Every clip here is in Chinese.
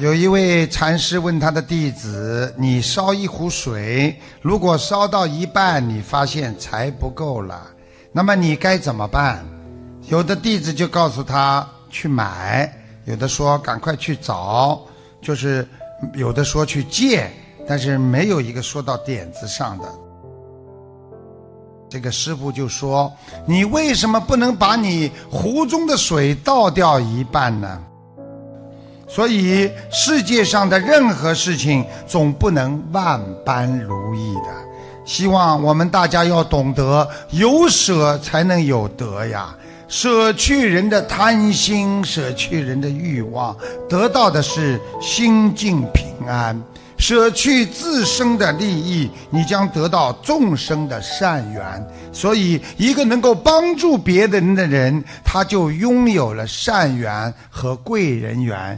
有一位禅师问他的弟子，你烧一壶水，如果烧到一半你发现柴不够了，那么你该怎么办？有的弟子就告诉他去买，有的说赶快去找，就是有的说去借，但是没有一个说到点子上的。这个师父就说，你为什么不能把你壶中的水倒掉一半呢？所以世界上的任何事情总不能万般如意的，希望我们大家要懂得，有舍才能有得呀。舍去人的贪心，舍去人的欲望，得到的是心境平安；舍去自身的利益，你将得到众生的善缘。所以一个能够帮助别人的人，他就拥有了善缘和贵人缘。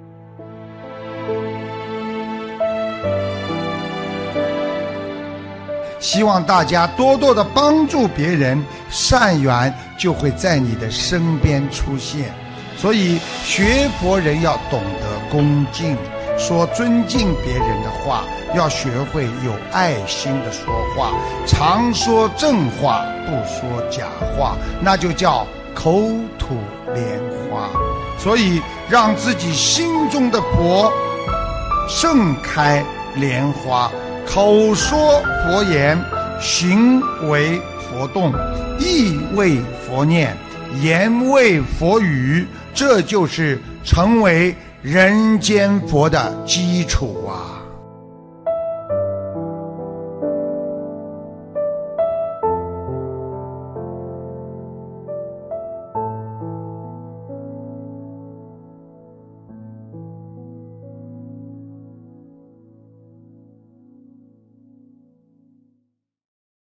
希望大家多多的帮助别人，善缘就会在你的身边出现。所以学佛人要懂得恭敬，说尊敬别人的话，要学会有爱心的说话，常说正话，不说假话，那就叫口吐莲花。所以让自己心中的佛盛开莲花，口说佛言，行为佛动，意为佛念，言为佛语，这就是成为人间佛的基础啊。